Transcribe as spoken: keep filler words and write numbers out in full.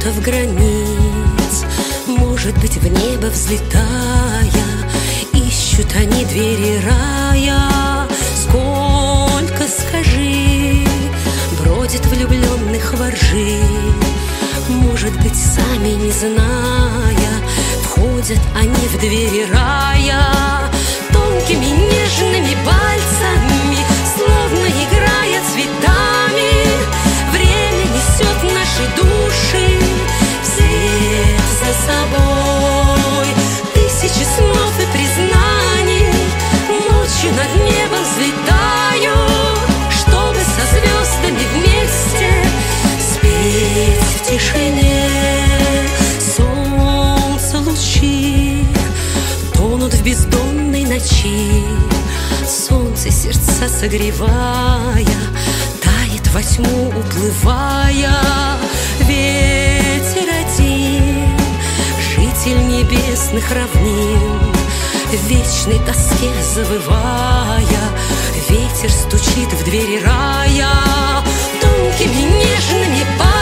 поворотов границ, может быть, в небо взлетая, ищут они двери рая. Сколько, скажи, бродит влюбленных во ржи, может быть, сами не зная, входят они в двери рая. Тонкими нежными пальцами, словно играя цветами, время несет наши души вслед за собой. Тысячи снов и признаний ночью над небом взлетаю, чтобы со звездами вместе спеть в тишине. Солнце лучи тонут в бездонной ночи, солнце сердца согревая, тает во тьму уплывая. Ветер один, житель небесных равнин, в вечной тоске завывая, ветер стучит в двери рая. Тонкими нежными пальцами